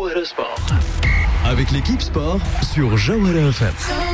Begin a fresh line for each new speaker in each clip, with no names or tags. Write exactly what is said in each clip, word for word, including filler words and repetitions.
Jawahara Sport.
Avec l'équipe sport sur Jawahara F M.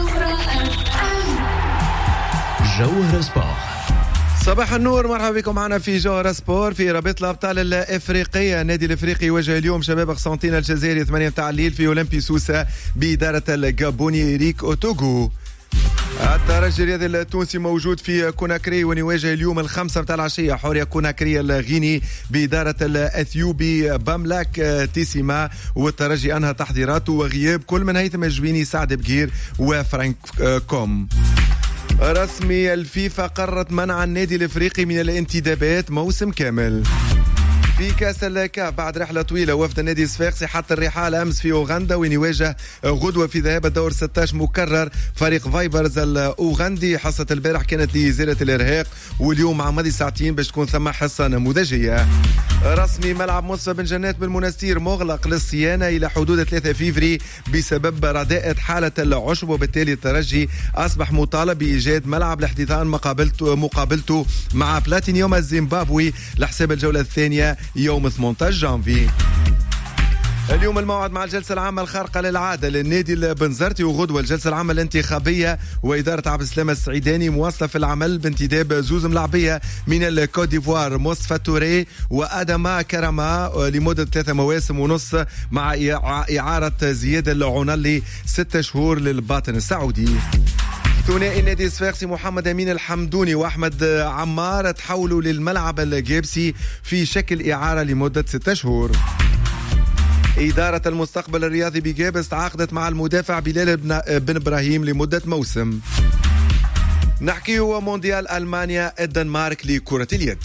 Jawahara Sport.
صباح النور، مرحبا بكم معنا في جوهرة سبور. في رابطة الأبطال الإفريقية، النادي الإفريقي يواجه اليوم شباب قسنطينة الجزائري ثمانية متاع الليل في أولمبي سوسة بإدارة الجابوني إريك أوتوغو. الترجي الرياضي التونسي موجود في كوناكري ونواجه اليوم الخمسة متاع العشية حورية كوناكري الغيني بإدارة الأثيوبي باملاك تيسيما. والترجي أنهى تحضيراته وغياب كل من هيثم الجويني، سعد بقير وفرانك كوم. رسمي الفيفا قررت منع النادي الافريقي من الانتدابات موسم كامل. في كاس الكاف بعد رحله طويله، وفد النادي الصفاقسي حط الرحال امس في اوغندا وين يواجه غدوه في ذهاب الدور ستة عشر مكرر فريق فايبرز الاوغندي. حصه البارح كانت لازاله الارهاق، واليوم مع ماضي ساعتين باش تكون ثم حصه نموذجيه. رسمي ملعب مصطفى بن جنات بالمنستير مغلق للصيانه الى حدود ثلاثة فيفري بسبب رداءة حاله العشب، وبالتالي الترجي اصبح مطالب بايجاد ملعب لاحتضان مقابلته مقابلته مع بلاتينيوم الزيمبابوي لحساب الجوله الثانيه يوم ثمانية عشر جانفي. اليوم الموعد مع الجلسة العامة الخارقة للعادة للنادي البنزرتي، وغدوة الجلسة العامة الانتخابية وإدارة عبد السلام السعيداني مواصلة في العمل بانتداب زوز ملاعبية من الكوت ديفوار، مصطفى توري وأدما كرما لمدة ثلاثة مواسم ونص مع إعارة زياد العنالي ستة شهور للباطن السعودي. ثنائي النادي الصفاقسي محمد أمين الحمدوني وأحمد عمار تحولوا للملعب الجابسي في شكل إعارة لمدة ستة شهور. إدارة المستقبل الرياضي بجابس تعاقدت مع المدافع بلال بن إبراهيم لمدة موسم. نحكي هو مونديال ألمانيا الدنمارك لكرة اليد.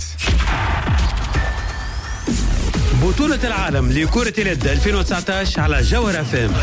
بطولة العالم لكرة اليد ألفين وتسعة عشر على جوهرة اف ام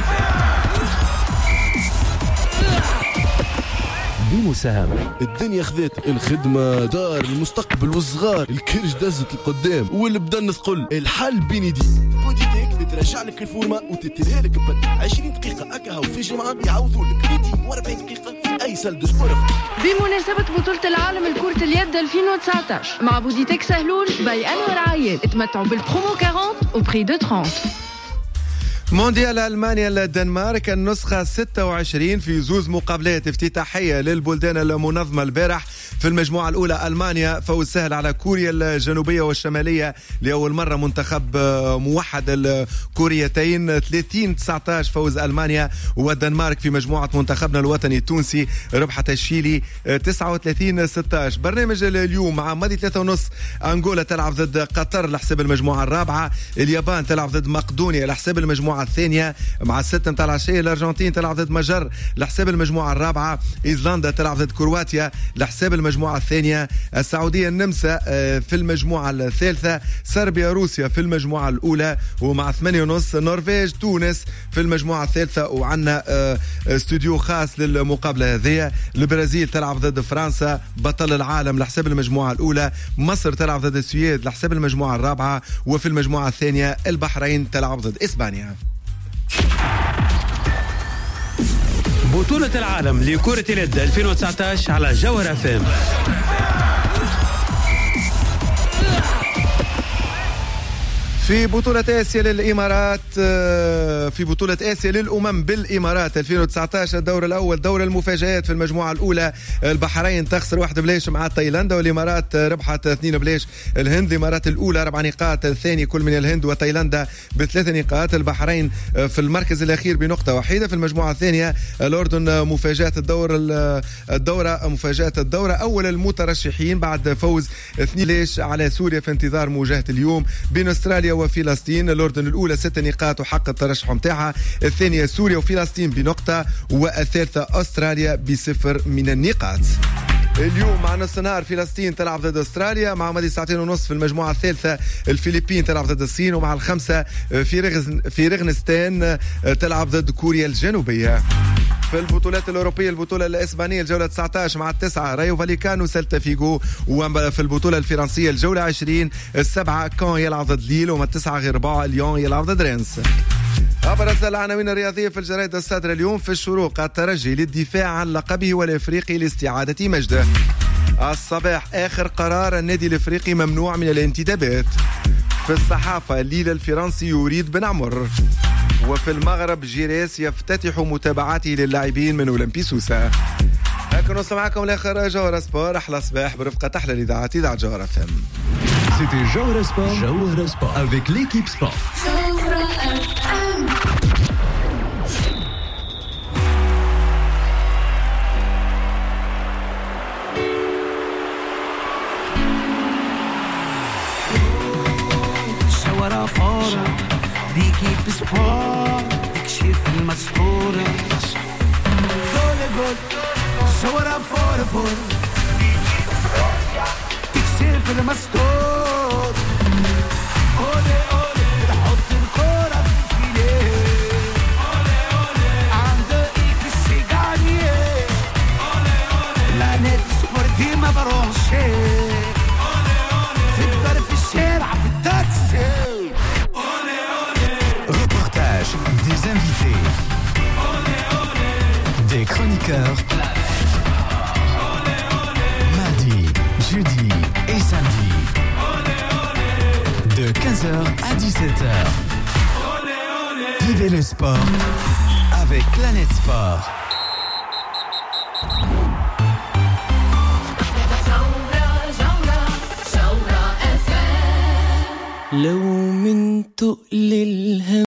بمساهمة
الدنيا خذت الخدمة دار المستقبل والصغار، الكرش دزت القدام والبدن نثقل. الحل بينيدي بوديتيك بترجع لك الفورمة وتتلها لك بد عشرين دقيقة أكاها وفي جمعة يعوضوا لك مئتين وأربعين دقيقة في أي سال دو سبور.
بمناسبة بطولة العالم لكرة اليد ألفين وتسعة عشر مع بوديتيك سهلول باي أنور عايل، اتمتعوا بالبرومو أربعين au prix de trente.
مونديال ألمانيا الدنمارك النسخة ستة وعشرين في زوز مقابلات افتتاحية للبلدان المنظمة البارح. في المجموعة الأولى ألمانيا فوز سهل على كوريا الجنوبية والشمالية لأول مرة، منتخب موحد الكوريتين ثلاثين تسعة عشر فوز ألمانيا. والدنمارك في مجموعة منتخبنا الوطني التونسي ربحت الشيلي تسعة وثلاثين ستة عشر. برنامج اليوم مع ماضي ثلاثة ونص أنغولا تلعب ضد قطر لحساب المجموعة الرابعة، اليابان تلعب ضد مقدونيا لحساب المجموعة الثانية، مع الستة متاع العشية الأرجنتين تلعب ضد مجر لحساب المجموعة الرابعة، إيزلندا تلعب ضد كرواتيا لحساب المجموعة الثانية، السعودية النمسا في المجموعة الثالثة، صربيا روسيا في المجموعة الأولى، ومع ثمانية ونص نرويج تونس في المجموعة الثالثة. وعنا استوديو خاص للمقابلة هذه، البرازيل تلعب ضد فرنسا بطل العالم لحساب المجموعة الأولى، مصر تلعب ضد السويد لحساب المجموعة الرابعة، وفي المجموعة الثانية البحرين تلعب ضد إسبانيا.
بطولة العالم لكرة اليد ألفين وتسعة عشر على جوهرة اف ام.
في بطولة آسيا للإمارات، في بطولة آسيا للأمم بالإمارات ألفين وتسعة عشر الدور الأول دور المفاجآت. في المجموعة الأولى البحرين تخسر واحد بليش مع تايلاندا، والإمارات ربحت اثنين بليش. الهند الإمارات الأولى أربع نقاط، الثاني كل من الهند وتايلاندا بثلاث نقاط. البحرين في المركز الأخير بنقطة واحدة. في المجموعة الثانية الأردن مفاجأة الدور الدورة مفاجأة الدورة أول المترشحين بعد فوز اثنين بليش على سوريا في انتظار مواجهة اليوم بين أستراليا وفلسطين. الأردن الأولى ست نقاط وحق الترشح متاعها، الثانية سوريا وفلسطين بنقطة، والثالثة أستراليا بصفر من النقاط. اليوم مع نص نهار فلسطين تلعب ضد أستراليا، مع ماضي ساعتين ونصف في المجموعة الثالثة الفلبين تلعب ضد الصين، ومع الخمسة في رغز في رغنستان تلعب ضد كوريا الجنوبية. في البطولات الأوروبية البطولة الإسبانية الجولة تسعة عشر مع التسعة رايو فاليكانو سيلتا فيغو، وفي البطولة الفرنسية الجولة عشرين السبعة كون يلعب ضد ليل، وما التسعة غير ربعة ليون يلعب ضد رينس. أبرز العناوين الرياضية في الجرائد الصادرة اليوم. في الشروق الترجي للدفاع عن لقبه والإفريقي لاستعادة مجده. الصباح آخر قرار النادي الإفريقي ممنوع من الانتدابات. في الصحافة ليلى الفرنسي يريد بن عمر. وفي المغرب جيريس يفتتح متابعاته للاعبين من أولمبي سوسة. هكا نوصل معكم لاخر جوهرة سبور. احلى صباح برفقة احلى الاذاعات اذاعة جوهرة اف ام.
C'était Jawara Sport, Jawara Sport avec l'équipe sport.
Jawara Fora, l'équipe sport, تكشف المسطورة. جول جول Jawara Fora Fora, تكشف المسطور. أولي أولي تحط الكرة في الفيليه. أولي أولي عند إيكس سيغانية. أولي أولي لا نت سبور ديما برونشي. أولي أولي في الدار في الشارع في التاكسي. أولي أولي
Reportage, des invités, des chroniqueurs. Mardi, jeudi et samedi. De quinze heures à dix-sept heures. Vivez le sport avec Planète Sport.
لو من تقل الهم